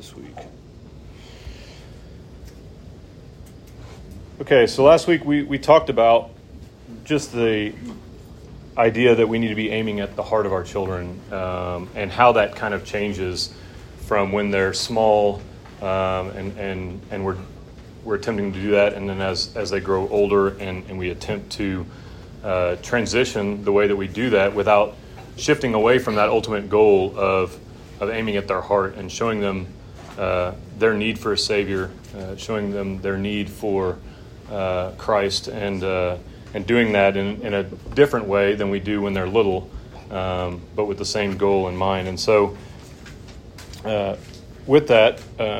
this week? Okay, so last week we talked about just the idea that we need to be aiming at the heart of our children, and how that kind of changes from when they're small, and we're attempting to do that, and then as they grow older and we attempt to transition the way that we do that without shifting away from that ultimate goal of aiming at their heart and showing them their need for a Savior, showing them their need for Christ, and doing that in a different way than we do when they're little, but with the same goal in mind. And so with that,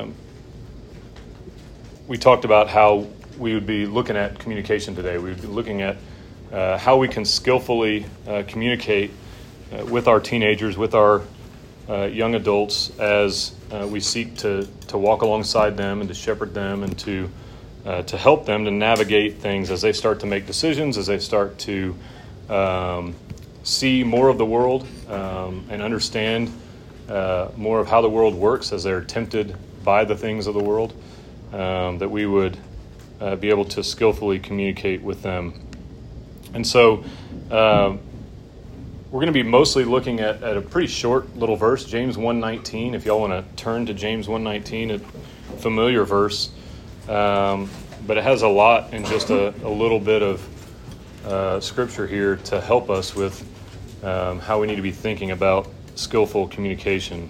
we talked about how we would be looking at communication today. We would be looking at how we can skillfully communicate with our teenagers, with our young adults, as we seek to walk alongside them and to shepherd them and to help them to navigate things as they start to make decisions, as they start to see more of the world and understand more of how the world works, as they're tempted by the things of the world, that we would be able to skillfully communicate with them. And so we're going to be mostly looking at a pretty short little verse, James 1:19. If y'all want to turn to James 1:19, a familiar verse. But it has a lot in just a little bit of scripture here to help us with how we need to be thinking about skillful communication.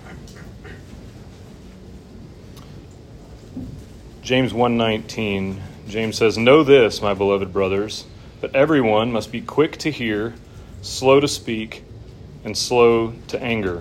James 1:19, James says, "Know this, my beloved brothers, that everyone must be quick to hear, slow to speak, and slow to anger."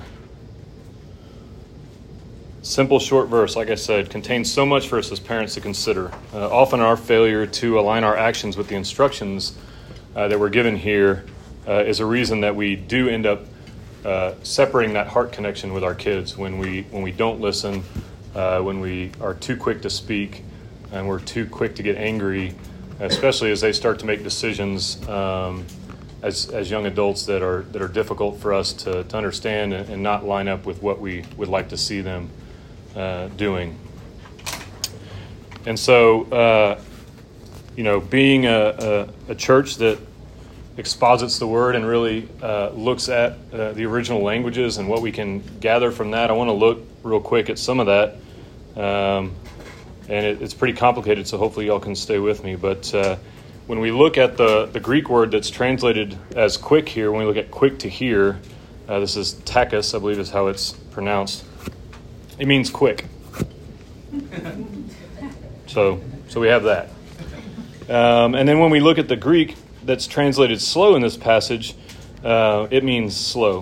Simple, short verse, like I said, contains so much for us as parents to consider. Often our failure to align our actions with the instructions that we're given here is a reason that we do end up separating that heart connection with our kids when we don't listen, when we are too quick to speak, and we're too quick to get angry, especially as they start to make decisions as young adults that are difficult for us to understand and not line up with what we would like to see them doing. And so, being a church that exposits the Word and really looks at the original languages and what we can gather from that, I want to look real quick at some of that. And it's pretty complicated, so hopefully y'all can stay with me. But when we look at the Greek word that's translated as quick here, when we look at quick to hear, this is takis, I believe is how it's pronounced. It means quick. So we have that. And then when we look at the Greek that's translated slow in this passage, it means slow.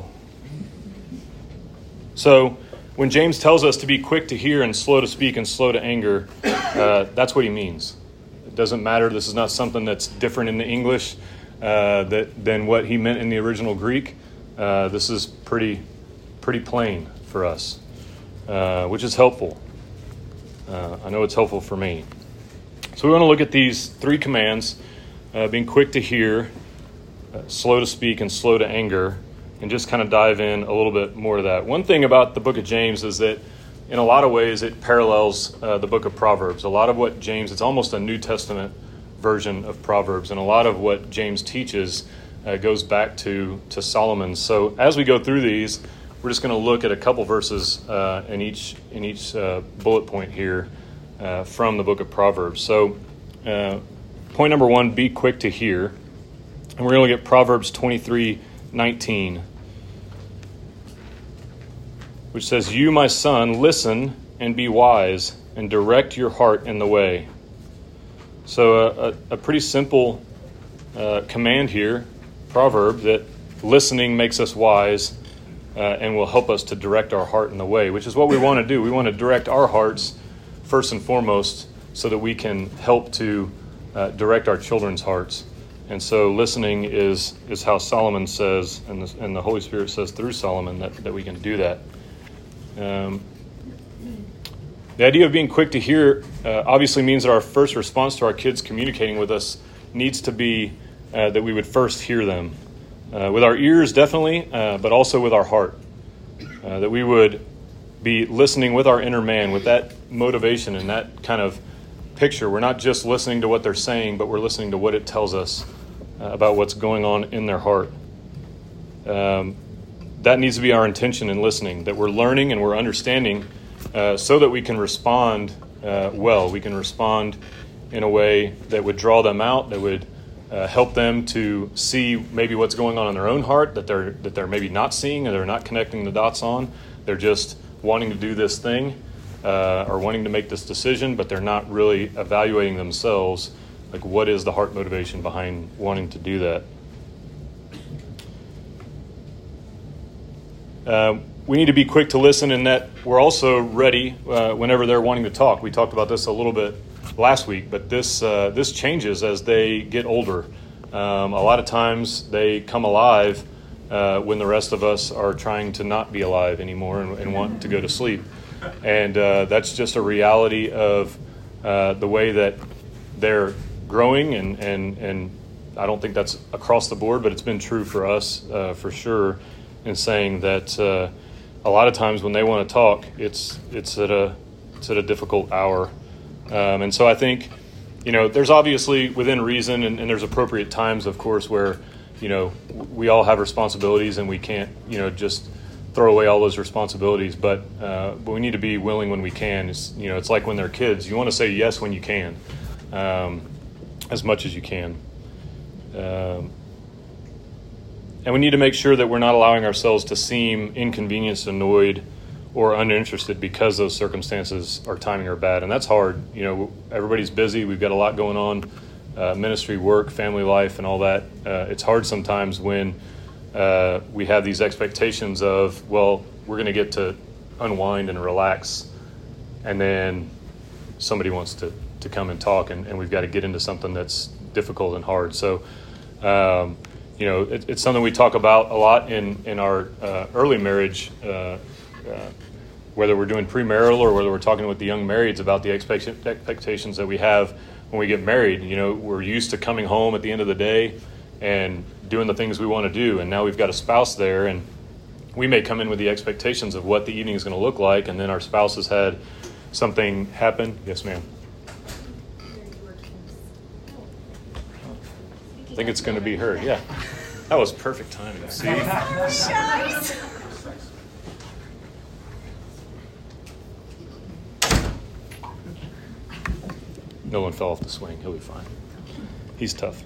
So when James tells us to be quick to hear and slow to speak and slow to anger, that's what he means. It doesn't matter. This is not something that's different in the English than what he meant in the original Greek. This is pretty plain for us, which is helpful. I know it's helpful for me. So we want to look at these three commands, being quick to hear, slow to speak, and slow to anger, and just kind of dive in a little bit more to that. One thing about the book of James is that in a lot of ways it parallels the book of Proverbs. A lot of what James, it's almost a New Testament version of Proverbs, and a lot of what James teaches goes back to Solomon. So as we go through these, we're just going to look at a couple verses in each bullet point here from the book of Proverbs. So point number 1, be quick to hear. And we're going to look at Proverbs 23:19, which says, "You, my son, listen and be wise, and direct your heart in the way." So a pretty simple command here, proverb, that listening makes us wise and will help us to direct our heart in the way, which is what we want to do. We want to direct our hearts first and foremost so that we can help to direct our children's hearts. And so listening is how Solomon says, and the Holy Spirit says through Solomon that we can do that. The idea of being quick to hear obviously means that our first response to our kids communicating with us needs to be that we would first hear them. With our ears, definitely, but also with our heart. That we would be listening with our inner man, with that motivation and that kind of picture. We're not just listening to what they're saying, but we're listening to what it tells us about what's going on in their heart. That needs to be our intention in listening, that we're learning and we're understanding so that we can respond well. We can respond in a way that would draw them out, that would help them to see maybe what's going on in their own heart that they're maybe not seeing, or they're not connecting the dots on. They're just wanting to do this thing or wanting to make this decision, but they're not really evaluating themselves. Like, what is the heart motivation behind wanting to do that? We need to be quick to listen, in that we're also ready whenever they're wanting to talk. We talked about this a little bit last week, but this changes as they get older. A lot of times they come alive when the rest of us are trying to not be alive anymore and want to go to sleep. And that's just a reality of the way that they're growing, and I don't think that's across the board, but it's been true for us for sure, in saying that a lot of times when they want to talk, it's at a difficult hour. And so I think, there's obviously within reason, and there's appropriate times, of course, where, we all have responsibilities and we can't, just throw away all those responsibilities. But we need to be willing when we can. It's like when they're kids. You want to say yes when you can, as much as you can. And we need to make sure that we're not allowing ourselves to seem inconvenienced, annoyed, or uninterested because those circumstances or timing are bad. And that's hard. Everybody's busy. We've got a lot going on, ministry, work, family life, and all that. It's hard sometimes when we have these expectations of, well, we're going to get to unwind and relax, and then somebody wants to come and talk, and we've got to get into something that's difficult and hard. So, it's something we talk about a lot in our early marriage, whether we're doing premarital or whether we're talking with the young marrieds about the expectations that we have when we get married. We're used to coming home at the end of the day and doing the things we want to do, and now we've got a spouse there, and we may come in with the expectations of what the evening is going to look like, and then our spouse has had something happen. Yes, ma'am. I think it's going to be her. Yeah, that was perfect timing. See? No one fell off the swing. He'll be fine. He's tough.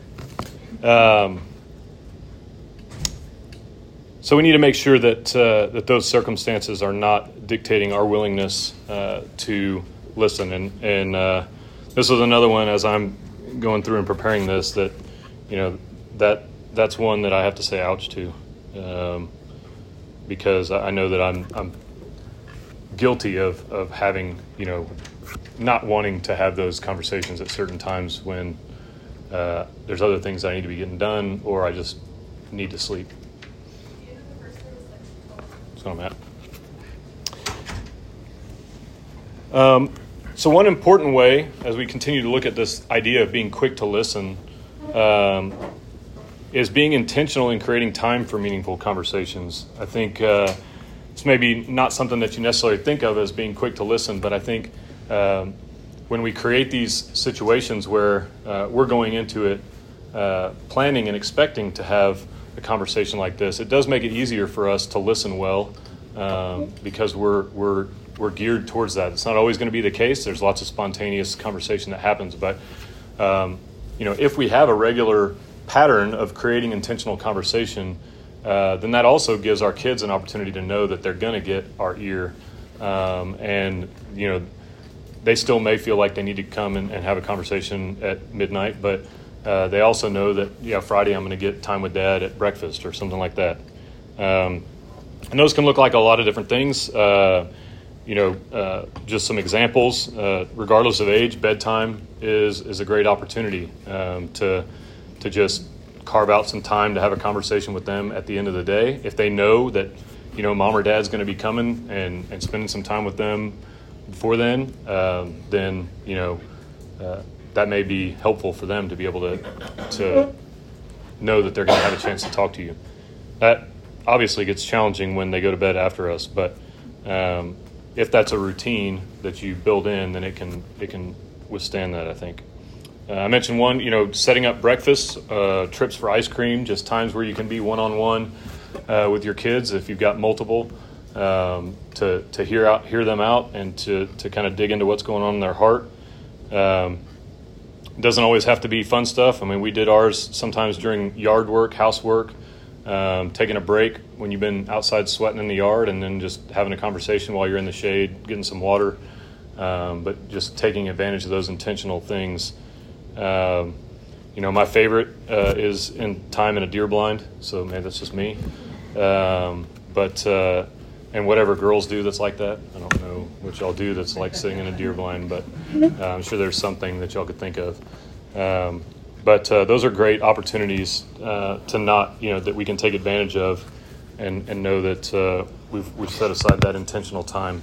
So we need to make sure that that those circumstances are not dictating our willingness to listen. And this was another one, as I'm going through and preparing this, that that's one that I have to say ouch to, because I know that I'm guilty of having, not wanting to have those conversations at certain times when there's other things I need to be getting done, or I just need to sleep. That's what I'm at. So one important way, as we continue to look at this idea of being quick to listen, is being intentional in creating time for meaningful conversations. I think it's maybe not something that you necessarily think of as being quick to listen, but I think when we create these situations where we're going into it planning and expecting to have a conversation like this, it does make it easier for us to listen well, because we're geared towards that. It's not always going to be the case. There's lots of spontaneous conversation that happens, but if we have a regular pattern of creating intentional conversation, then that also gives our kids an opportunity to know that they're going to get our ear, and they still may feel like they need to come and have a conversation at midnight, but they also know that, Friday I'm going to get time with Dad at breakfast or something like that. And those can look like a lot of different things. Just some examples. Regardless of age, bedtime is a great opportunity to just carve out some time to have a conversation with them at the end of the day. If they know that, Mom or Dad's going to be coming and spending some time with them before then, that may be helpful for them to be able to know that they're going to have a chance to talk to you. That obviously gets challenging when they go to bed after us, but if that's a routine that you build in, then it can withstand that, I think. I mentioned one, setting up breakfast, trips for ice cream, just times where you can be one-on-one with your kids if you've got multiple, to hear them out and to kind of dig into what's going on in their heart. It doesn't always have to be fun stuff. I mean, we did ours sometimes during yard work, housework, taking a break when you've been outside sweating in the yard, and then just having a conversation while you're in the shade, getting some water, but just taking advantage of those intentional things. My favorite is in time in a deer blind, so maybe that's just me. And whatever girls do that's like that, I don't know what y'all do that's like sitting in a deer blind, but I'm sure there's something that y'all could think of. But those are great opportunities to not, that we can take advantage of, and know that we've set aside that intentional time.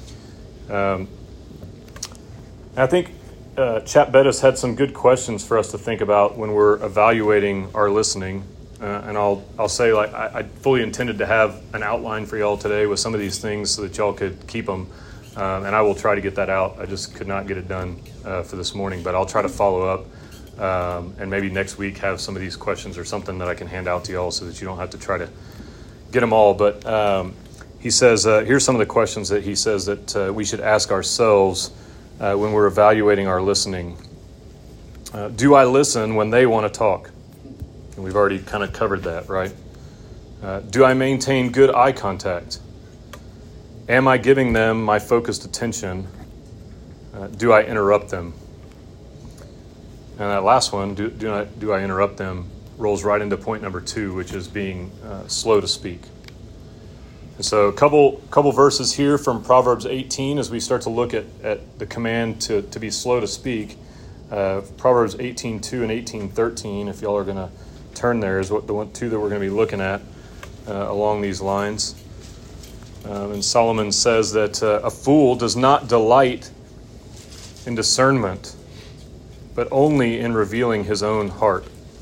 I think Chap Bettis had some good questions for us to think about when we're evaluating our listening. And I'll say, I fully intended to have an outline for y'all today with some of these things so that y'all could keep them. And I will try to get that out. I just could not get it done for this morning, but I'll try to follow up. And maybe next week have some of these questions or something that I can hand out to y'all so that you don't have to try to get them all. But he says, here's some of the questions that he says that we should ask ourselves when we're evaluating our listening. Do I listen when they want to talk? And we've already kind of covered that, right? Do I maintain good eye contact? Am I giving them my focused attention? Do I interrupt them? And that last one, do I interrupt them, rolls right into point number 2, which is being slow to speak. And so a couple verses here from Proverbs 18 as we start to look at the command to be slow to speak. Proverbs 18:2 and 18:13, if y'all are going to turn there, is what the two that we're going to be looking at along these lines. And Solomon says that a fool does not delight in discernment, but only in revealing his own heart.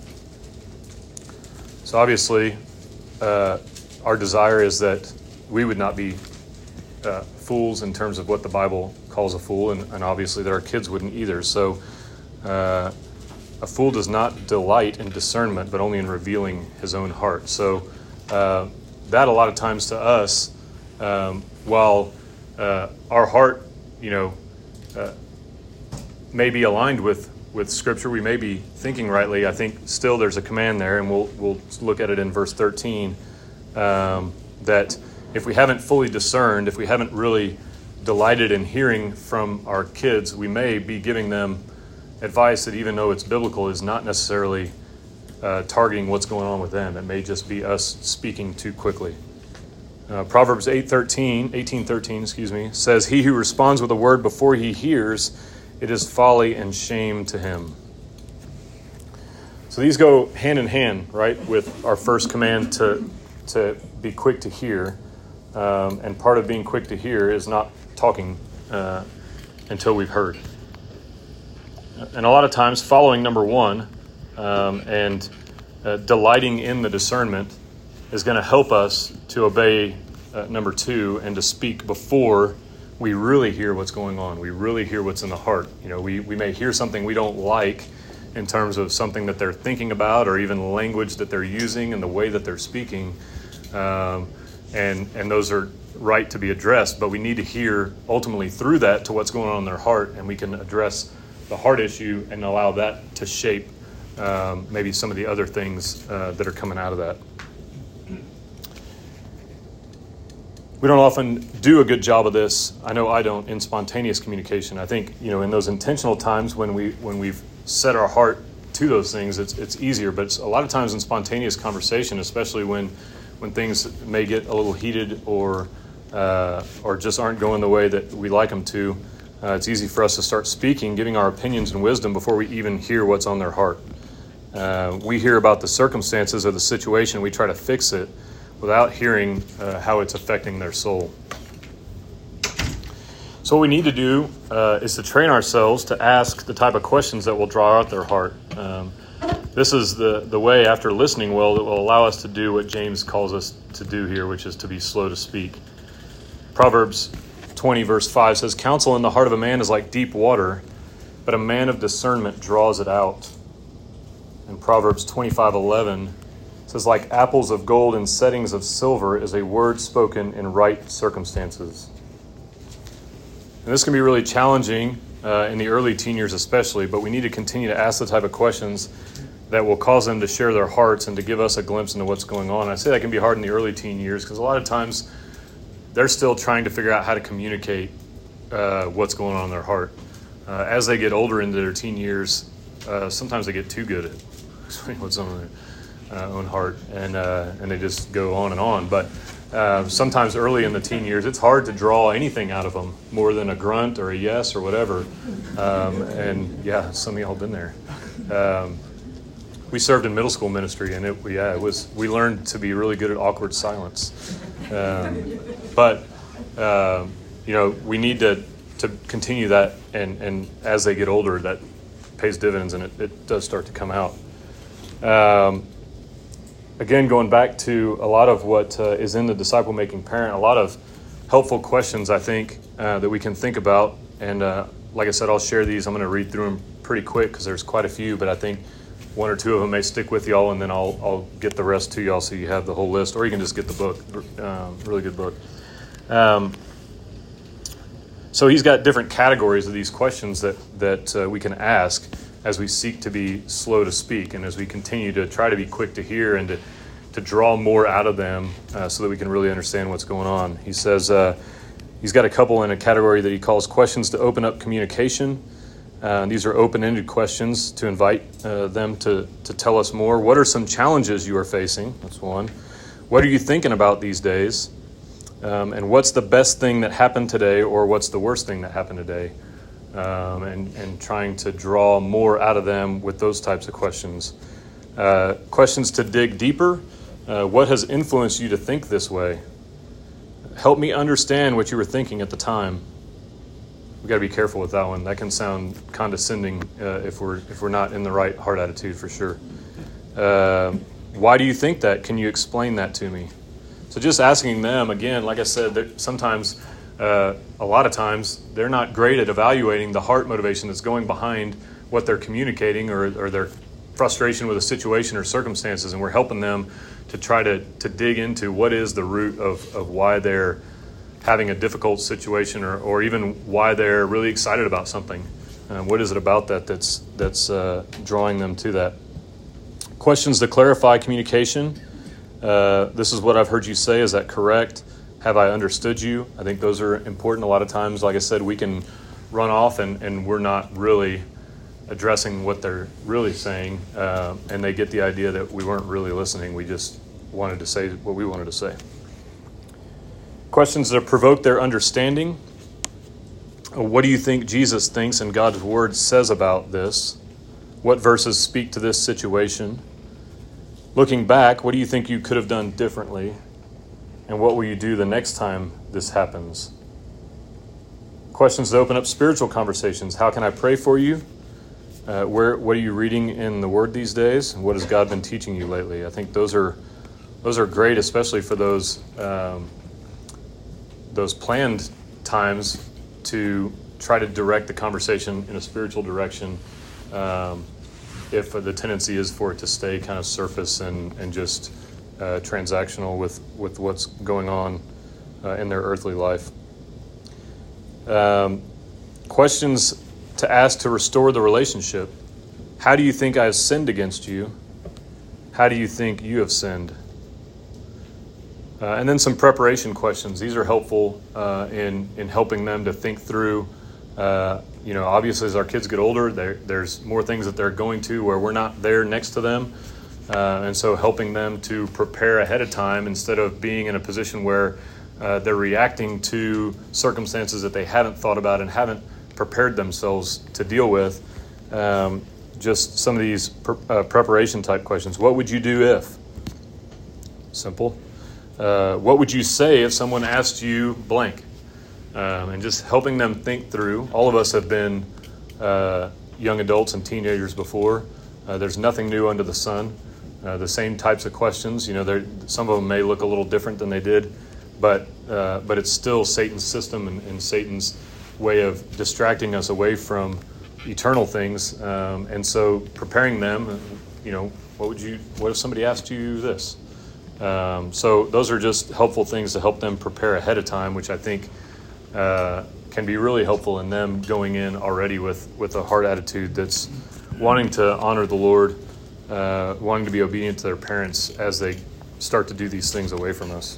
So obviously, our desire is that we would not be fools in terms of what the Bible calls a fool, and obviously that our kids wouldn't either. So a fool does not delight in discernment, but only in revealing his own heart. So that a lot of times to us, while our heart, may be aligned with Scripture, we may be thinking rightly, I think still there's a command there, and we'll look at it in verse 13, that if we haven't fully discerned, if we haven't really delighted in hearing from our kids, we may be giving them advice that, even though it's biblical, is not necessarily targeting what's going on with them. It may just be us speaking too quickly. Proverbs 18:13, says, "He who responds with a word before he hears, it is folly and shame to him." So these go hand in hand, right, with our first command to be quick to hear. And part of being quick to hear is not talking until we've heard. And a lot of times following number 1 and delighting in the discernment is going to help us to obey number 2 and to speak before we really hear what's going on. We really hear what's in the heart. We may hear something we don't like in terms of something that they're thinking about, or even language that they're using and the way that they're speaking. And those are right to be addressed, but we need to hear ultimately through that to what's going on in their heart, and we can address the heart issue and allow that to shape maybe some of the other things that are coming out of that. We don't often do a good job of this. I know I don't, in spontaneous communication. I think, in those intentional times when we've set our heart to those things, it's easier. But it's a lot of times in spontaneous conversation, especially when things may get a little heated or just aren't going the way that we like them to, it's easy for us to start speaking, giving our opinions and wisdom before we even hear what's on their heart. We hear about the circumstances of the situation. We try to fix it without hearing how it's affecting their soul. So what we need to do is to train ourselves to ask the type of questions that will draw out their heart. This is the way, after listening well, that will allow us to do what James calls us to do here, which is to be slow to speak. Proverbs 20, verse 5 says, counsel in the heart of a man is like deep water, but a man of discernment draws it out. And Proverbs 25:11 says, like apples of gold in settings of silver is a word spoken in right circumstances. And this can be really challenging in the early teen years especially, but we need to continue to ask the type of questions that will cause them to share their hearts and to give us a glimpse into what's going on. I say that can be hard in the early teen years because a lot of times they're still trying to figure out how to communicate what's going on in their heart. As they get older into their teen years, sometimes they get too good at explaining what's on their own heart, and they just go on and on. But sometimes early in the teen years, it's hard to draw anything out of them more than a grunt or a yes or whatever. And yeah, some of y'all been there. We served in middle school ministry, and we learned to be really good at awkward silence. But we need to continue that, and as they get older, that pays dividends, and it does start to come out. Again, going back to a lot of what is in the disciple-making parent, a lot of helpful questions, I think, that we can think about. And like I said, I'll share these. I'm going to read through them pretty quick because there's quite a few, but I think one or two of them may stick with y'all, and then I'll get the rest to y'all so you have the whole list, or you can just get the book. Really good book. So he's got different categories of these questions that we can ask as we seek to be slow to speak, and as we continue to try to be quick to hear and to draw more out of them so that we can really understand what's going on. He says he's got a couple in a category that he calls questions to open up communication. These are open-ended questions to invite them to tell us more. What are some challenges you are facing? That's one. What are you thinking about these days? And what's the best thing that happened today, or what's the worst thing that happened today? And trying to draw more out of them with those types of questions. Questions to dig deeper. What has influenced you to think this way? Help me understand what you were thinking at the time. We've got to be careful with that one. That can sound condescending if we're not in the right heart attitude, for sure. Why do you think that? Can you explain that to me? So just asking them, again, like I said, sometimes, a lot of times, they're not great at evaluating the heart motivation that's going behind what they're communicating or their frustration with a situation or circumstances, and we're helping them to try to dig into what is the root of why they're having a difficult situation, or even why they're really excited about something. What is it about that's drawing them to that? Questions to clarify communication. This is what I've heard you say. Is that correct? Have I understood you? I think those are important. A lot of times, like I said, we can run off and we're not really addressing what they're really saying, and they get the idea that we weren't really listening. We just wanted to say what we wanted to say. Questions that provoke their understanding. What do you think Jesus thinks and God's Word says about this? What verses speak to this situation? Looking back, what do you think you could have done differently? And what will you do the next time this happens? Questions that open up spiritual conversations. How can I pray for you? What are you reading in the Word these days? And what has God been teaching you lately? I think those are great, especially for those planned times to try to direct the conversation in a spiritual direction. If the tendency is for it to stay kind of surface and just transactional with what's going on in their earthly life. Questions to ask to restore the relationship. How do you think I have sinned against you? How do you think you have sinned? And then some preparation questions. These are helpful in helping them to think through. Obviously, as our kids get older, there's more things that they're going to where we're not there next to them. And so helping them to prepare ahead of time instead of being in a position where they're reacting to circumstances that they haven't thought about and haven't prepared themselves to deal with. Just some of these preparation type questions. What would you do if? Simple. What would you say if someone asked you blank? And just helping them think through. All of us have been young adults and teenagers before. There's nothing new under the sun. The same types of questions. Some of them may look a little different than they did but it's still Satan's system and Satan's way of distracting us away from eternal things. And so preparing them, what if somebody asked you this? So those are just helpful things to help them prepare ahead of time, which I think can be really helpful in them going in already with a heart attitude that's wanting to honor the Lord, wanting to be obedient to their parents as they start to do these things away from us.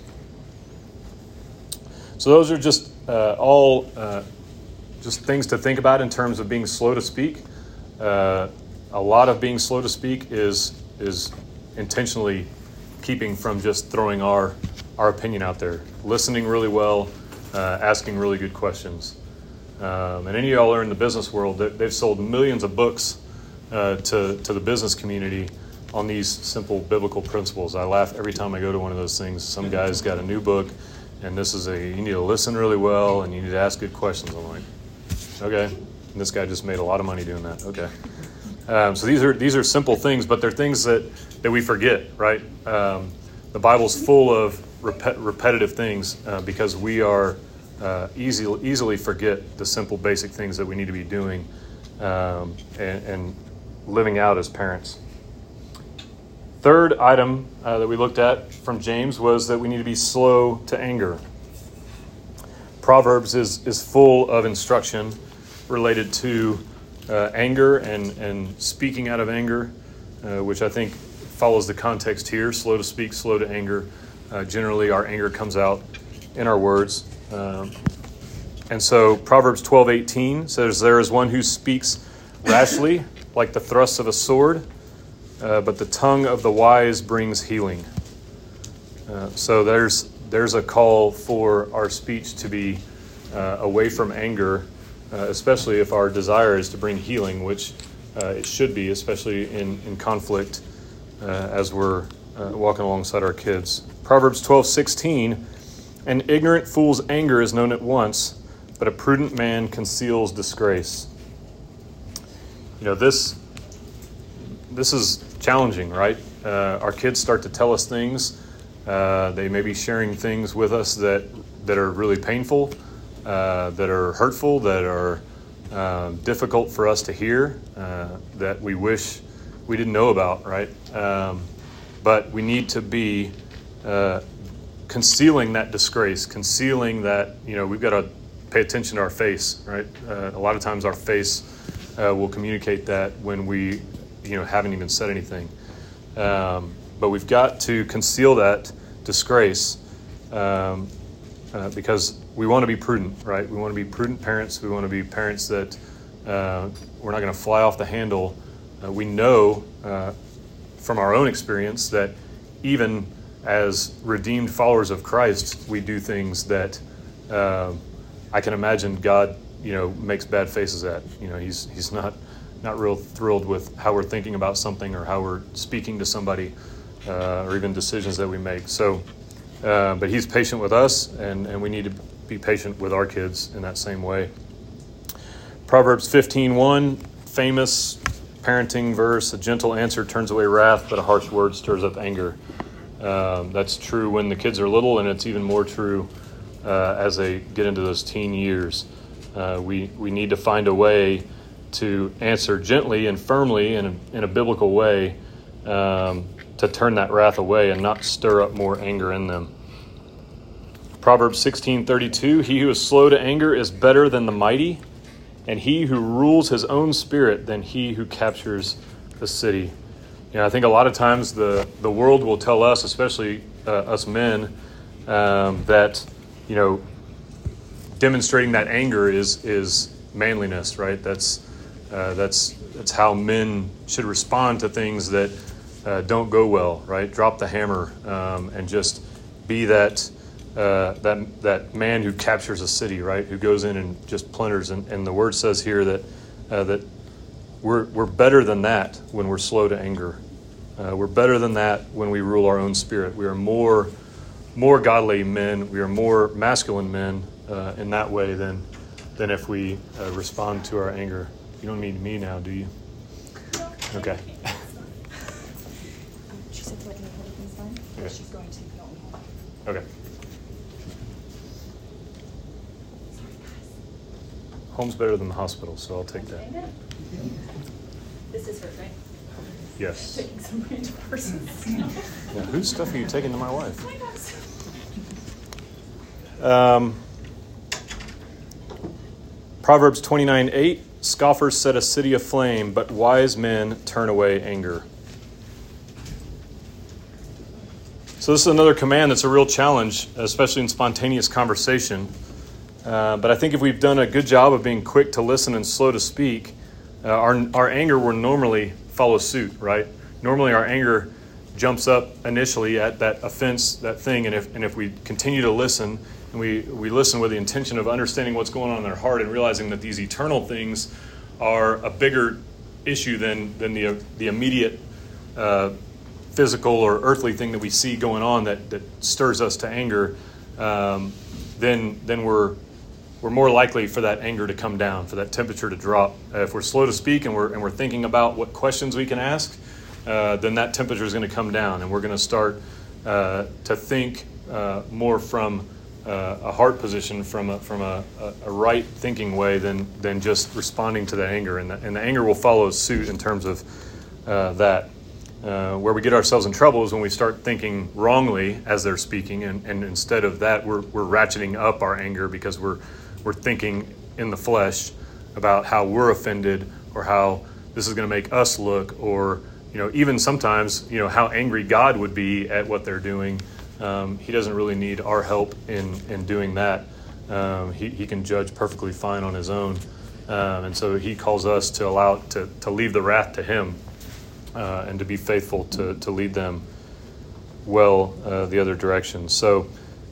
So those are just all just things to think about in terms of being slow to speak. A lot of being slow to speak is intentionally keeping from just throwing our opinion out there, listening really well, asking really good questions. And any of y'all are in the business world, they've sold millions of books to the business community on these simple biblical principles. I laugh every time I go to one of those things. Some guy's got a new book, and this is you need to listen really well, and you need to ask good questions. I'm like, okay. And this guy just made a lot of money doing that. Okay. So these are simple things, but they're things that we forget, right? The Bible's full of repetitive things because we are easily forget the simple basic things that we need to be doing and living out as parents. Third item that we looked at from James was that we need to be slow to anger. Proverbs is full of instruction related to anger and speaking out of anger, which I think follows the context here. Slow to speak, slow to anger. Generally, our anger comes out in our words. And so Proverbs 12:18 says, "There is one who speaks rashly like the thrusts of a sword, but the tongue of the wise brings healing." So there's a call for our speech to be away from anger, especially if our desire is to bring healing, which it should be, especially in conflict as we're walking alongside our kids. Proverbs 12:16, "An ignorant fool's anger is known at once, but a prudent man conceals disgrace." This is challenging, right? Our kids start to tell us things. They may be sharing things with us that are really painful, that are hurtful, that are difficult for us to hear, that we wish we didn't know about, right? But we need to be concealing that disgrace, concealing that, we've got to pay attention to our face, right? A lot of times our face will communicate that when we, haven't even said anything. But we've got to conceal that disgrace because we want to be prudent, right? We want to be prudent parents. We want to be parents that we're not going to fly off the handle. We know from our own experience that even as redeemed followers of Christ, we do things that I can imagine God, makes bad faces at. He's not real thrilled with how we're thinking about something or how we're speaking to somebody or even decisions that we make. So, but he's patient with us, and we need to be patient with our kids in that same way. Proverbs 15:1, famous parenting verse: "A gentle answer turns away wrath, but a harsh word stirs up anger." That's true when the kids are little, and it's even more true as they get into those teen years. We need to find a way to answer gently and firmly in a biblical way to turn that wrath away and not stir up more anger in them. Proverbs 16:32, "He who is slow to anger is better than the mighty, and he who rules his own spirit than he who captures the city." I think a lot of times the world will tell us, especially us men, that demonstrating that anger is manliness, right? That's how men should respond to things that don't go well, right? Drop the hammer and just be that man who captures a city, right? Who goes in and just plunders. And the word says here that we're better than that when we're slow to anger. We're better than that when we rule our own spirit. We are more godly men. We are more masculine men in that way than if we respond to our anger. You don't need me now, do you? Okay. She said to let me hold it this time, but she's going to not. Okay. Home's better than the hospital, so I'll take that. This is hers, right? Yes. Taking some random person's. Now, whose stuff are you taking to my wife? Oh my gosh. Proverbs 29:8, scoffers set a city aflame, but wise men turn away anger. So this is another command that's a real challenge, especially in spontaneous conversation. But I think if we've done a good job of being quick to listen and slow to speak, our anger will normally follow suit, right? Normally our anger jumps up initially at that offense, that thing, and if we continue to listen, and we listen with the intention of understanding what's going on in their heart and realizing that these eternal things are a bigger issue than the immediate physical or earthly thing that we see going on that stirs us to anger, then we're more likely for that anger to come down, for that temperature to drop. If we're slow to speak and we're thinking about what questions we can ask, then that temperature is going to come down, and we're going to start to think more from a heart position, from a right thinking way than just responding to the anger, and the anger will follow suit in terms of that. Where we get ourselves in trouble is when we start thinking wrongly as they're speaking, and instead of that, we're ratcheting up our anger because we're thinking in the flesh about how we're offended or how this is going to make us look, or even sometimes how angry God would be at what they're doing. He doesn't really need our help in doing that. He can judge perfectly fine on his own, and so he calls us to leave the wrath to him. And to be faithful to lead them well the other direction. So,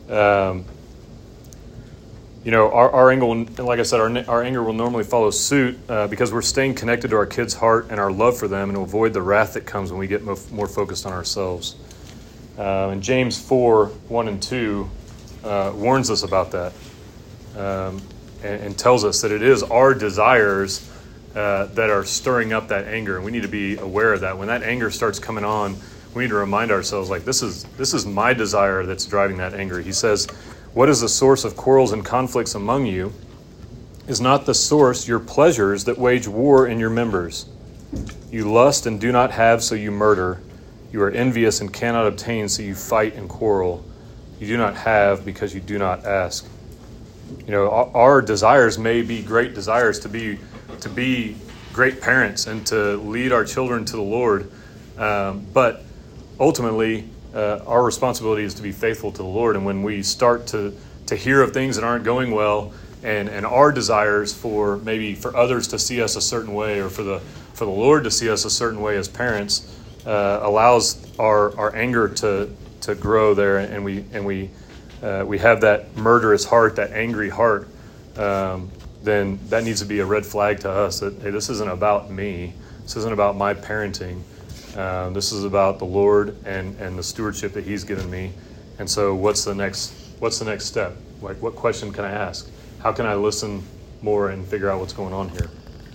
our anger, like I said, our anger will normally follow suit because we're staying connected to our kids' heart and our love for them, and to avoid the wrath that comes when we get more focused on ourselves. And James 4:1-2 warns us about that and tells us that it is our desires that are stirring up that anger, and we need to be aware of that. When that anger starts coming on, we need to remind ourselves, like, this is my desire that's driving that anger. He says, "What is the source of quarrels and conflicts among you? Is not the source your pleasures that wage war in your members? You lust and do not have, so you murder. You are envious and cannot obtain, so you fight and quarrel. You do not have because you do not ask." Our desires may be great desires to be great parents and to lead our children to the Lord. But ultimately, our responsibility is to be faithful to the Lord. And when we start to hear of things that aren't going well, and our desires for others to see us a certain way, or for the Lord to see us a certain way as parents, allows our anger to grow there, and we have that murderous heart, that angry heart, then that needs to be a red flag to us that, hey, this isn't about me. This isn't about my parenting. This is about the Lord and the stewardship that He's given me. And so what's the next step? Like, what question can I ask? How can I listen more and figure out what's going on here?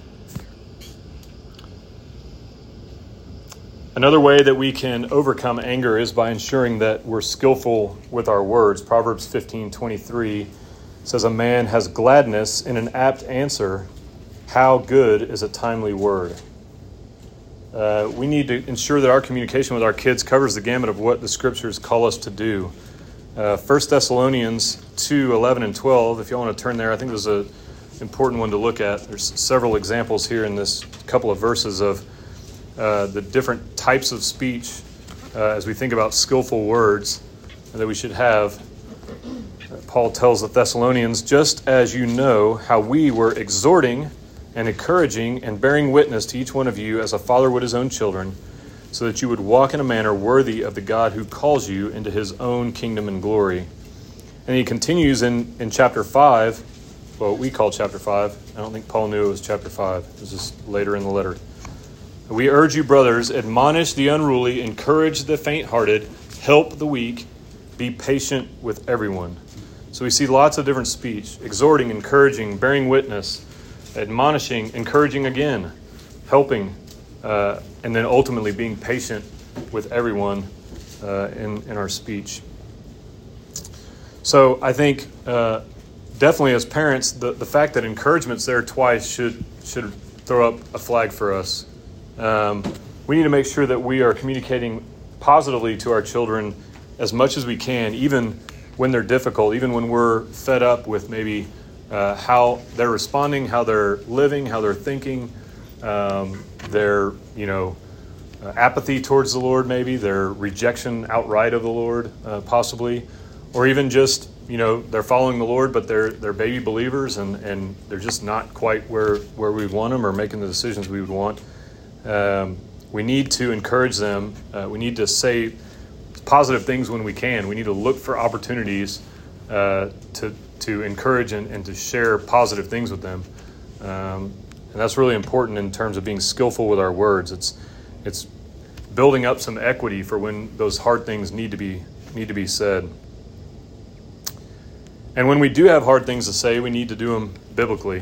Another way that we can overcome anger is by ensuring that we're skillful with our words. Proverbs 15:23 says, "A man has gladness in an apt answer. How good is a timely word." We need to ensure that our communication with our kids covers the gamut of what the Scriptures call us to do. 1 Thessalonians 2:11 and 12, if you want to turn there, I think this is an important one to look at. There's several examples here in this couple of verses of the different types of speech as we think about skillful words that we should have. Paul tells the Thessalonians, "Just as you know how we were exhorting and encouraging and bearing witness to each one of you as a father would his own children, so that you would walk in a manner worthy of the God who calls you into his own kingdom and glory." And he continues in chapter 5, what we call chapter 5. I don't think Paul knew it was chapter 5. It was just later in the letter. "We urge you, brothers, admonish the unruly, encourage the faint-hearted, help the weak, be patient with everyone." So we see lots of different speech: exhorting, encouraging, bearing witness, admonishing, encouraging again, helping, and then ultimately being patient with everyone in our speech. So I think definitely as parents, the fact that encouragement's there twice should throw up a flag for us. We need to make sure that we are communicating positively to our children as much as we can, even when they're difficult, even when we're fed up with maybe how they're responding, how they're living, how they're thinking, their apathy towards the Lord, maybe their rejection outright of the Lord, possibly, or even just they're following the Lord, but they're baby believers and they're just not quite where we want them or making the decisions we would want. We need to encourage them. We need to say positive things when we can. We need to look for opportunities to encourage and to share positive things with them. And that's really important in terms of being skillful with our words. It's building up some equity for when those hard things need to be said. And when we do have hard things to say, we need to do them biblically.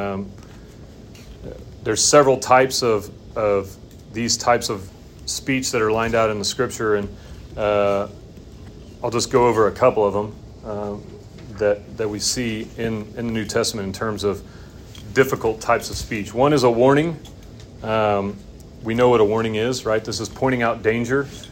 There's several types of these types of speech that are lined out in the Scripture, and I'll just go over a couple of them that we see in the New Testament in terms of difficult types of speech. One is a warning. We know what a warning is, right? This is pointing out dangers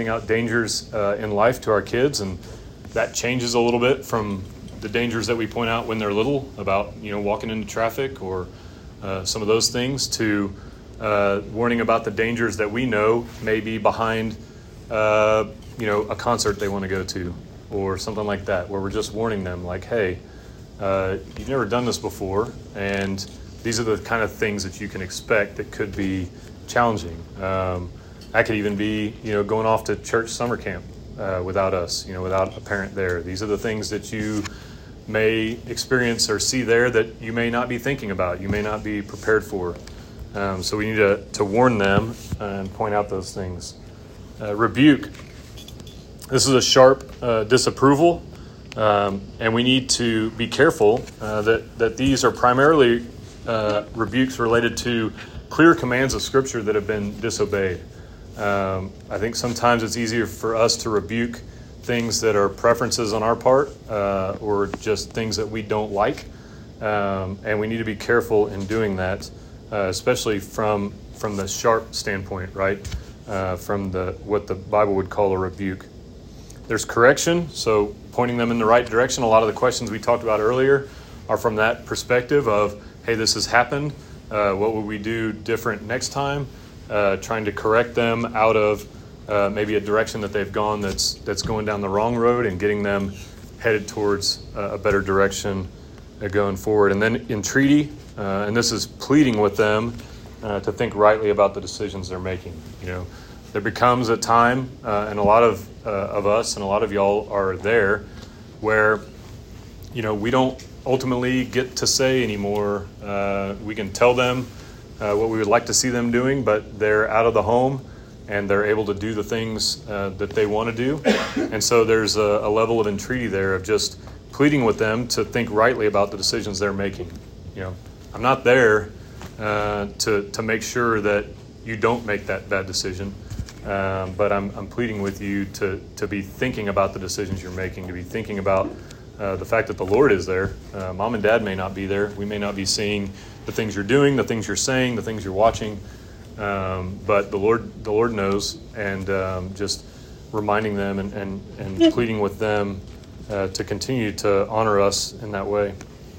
in life to our kids, and that changes a little bit from the dangers that we point out when they're little about walking into traffic or some of those things, to warning about the dangers that we know may be behind a concert they want to go to or something like that, where we're just warning them like, hey, you've never done this before, and these are the kind of things that you can expect that could be challenging. That could even be going off to church summer camp without us, without a parent there. These are the things that you may experience or see there that you may not be thinking about, you may not be prepared for. So we need to warn them and point out those things. Rebuke. This is a sharp disapproval, and we need to be careful that these are primarily rebukes related to clear commands of Scripture that have been disobeyed. I think sometimes it's easier for us to rebuke things that are preferences on our part or just things that we don't like, and we need to be careful in doing that, especially from the sharp standpoint, right? From what the Bible would call a rebuke. There's correction, so pointing them in the right direction. A lot of the questions we talked about earlier are from that perspective of, hey, this has happened. What would we do different next time? Trying to correct them out of maybe a direction that they've gone that's going down the wrong road, and getting them headed towards a better direction going forward. And then entreaty, and this is pleading with them to think rightly about the decisions they're making. There becomes a time, and a lot of us and a lot of y'all are there, where we don't ultimately get to say anymore. We can tell them what we would like to see them doing, but they're out of the home and they're able to do the things that they want to do. And so there's a level of entreaty there of just pleading with them to think rightly about the decisions they're making. I'm not there to make sure that you don't make that bad decision, but I'm pleading with you to be thinking about the decisions you're making, to be thinking about the fact that the Lord is there. Mom and Dad may not be there. We may not be seeing the things you're doing, the things you're saying, the things you're watching, but the Lord knows, and just reminding them and pleading with them to continue to honor us in that way.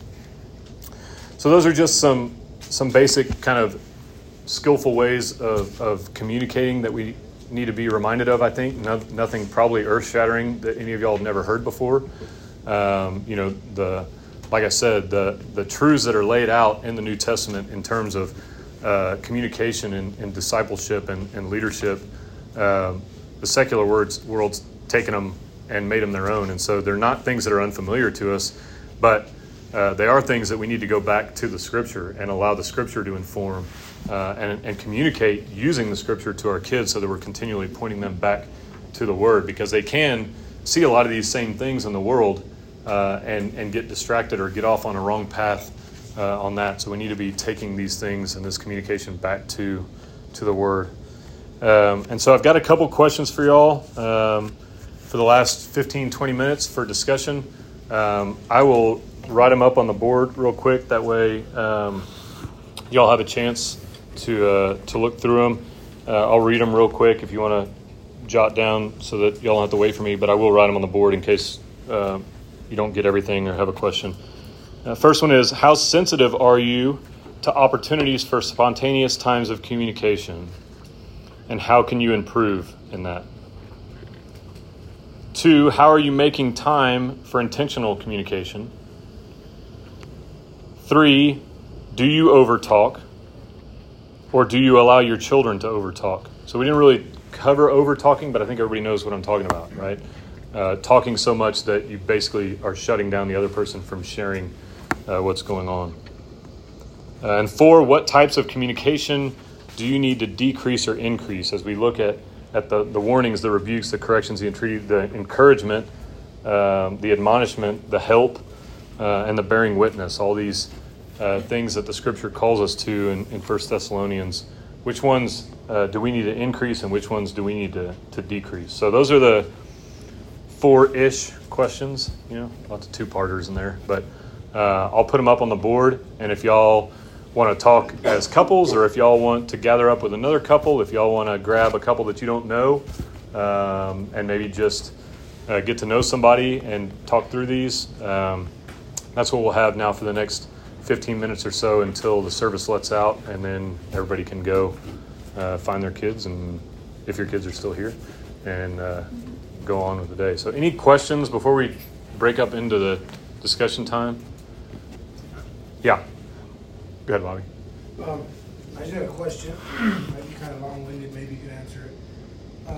So those are just some basic kind of skillful ways of communicating that we need to be reminded of, I think. Nothing probably earth-shattering that any of y'all have never heard before. Like I said, the truths that are laid out in the New Testament in terms of communication and discipleship and leadership, the secular world's taken them and made them their own. And so they're not things that are unfamiliar to us, but they are things that we need to go back to the Scripture and allow the Scripture to inform and communicate using the Scripture to our kids, so that we're continually pointing them back to the Word, because they can see a lot of these same things in the world and get distracted or get off on a wrong path on that. So we need to be taking these things and this communication back to the Word. And so I've got a couple questions for y'all for the last 15, 20 minutes for discussion. I will write them up on the board real quick. That way y'all have a chance to look through them. I'll read them real quick if you want to jot down so that y'all don't have to wait for me, but I will write them on the board in case you don't get everything or have a question. First one is, how sensitive are you to opportunities for spontaneous times of communication, and how can you improve in that? 2, how are you making time for intentional communication? 3, do you overtalk, or do you allow your children to overtalk? So we didn't really cover overtalking, but I think everybody knows what I'm talking about, right? Talking so much that you basically are shutting down the other person from sharing what's going on. And 4, what types of communication do you need to decrease or increase? As we look at the warnings, the rebukes, the corrections, the entreaty, the encouragement, the admonishment, the help, and the bearing witness, all these things that the Scripture calls us to in 1 Thessalonians. Which ones do we need to increase and which ones do we need to decrease? So those are the 4-ish questions, lots of two-parters in there. But I'll put them up on the board, and if y'all want to talk as couples, or if y'all want to gather up with another couple, if y'all want to grab a couple that you don't know, and maybe just get to know somebody and talk through these, that's what we'll have now for the next 15 minutes or so until the service lets out, and then everybody can go find their kids, and if your kids are still here, and go on with the day. So any questions before we break up into the discussion time? Yeah. Go ahead, Bobby. I just had a question. Might be kind of long-winded. Maybe you can answer